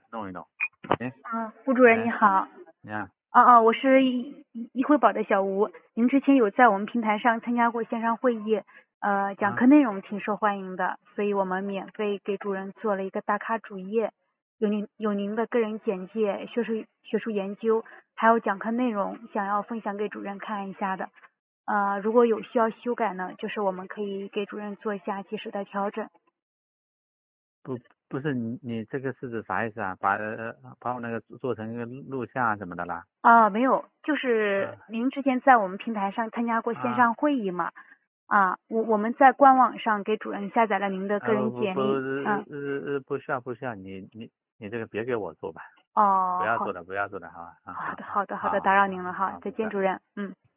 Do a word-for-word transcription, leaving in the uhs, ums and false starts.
弄一弄。哎， 啊，吴主任你好。 你看， 哦哦，我是一一辉宝的小吴，您之前有在我们平台上参加过线上会议，呃，讲课内容挺受欢迎的，所以我们免费给主任做了一个打卡主页，有您有您的个人简介、学术学术研究，还有讲课内容，想要分享给主任看一下的。呃，如果有需要修改呢，就是我们可以给主任做一下及时的调整。 不不是你你这个是指啥意思啊？把呃把我那个做成一个录像什么的啦？ 啊，没有，就是您之前在我们平台上参加过线上会议嘛？啊，我我们在官网上给主任下载了您的个人不不简历。嗯， 呃呃不需要不需要，你你你这个别给我做吧，不哦，好， 要做了不要做了，好吧？啊好的， 好好的，好的， 好打扰您了哈， 好， 再见， 没事。 主任。嗯。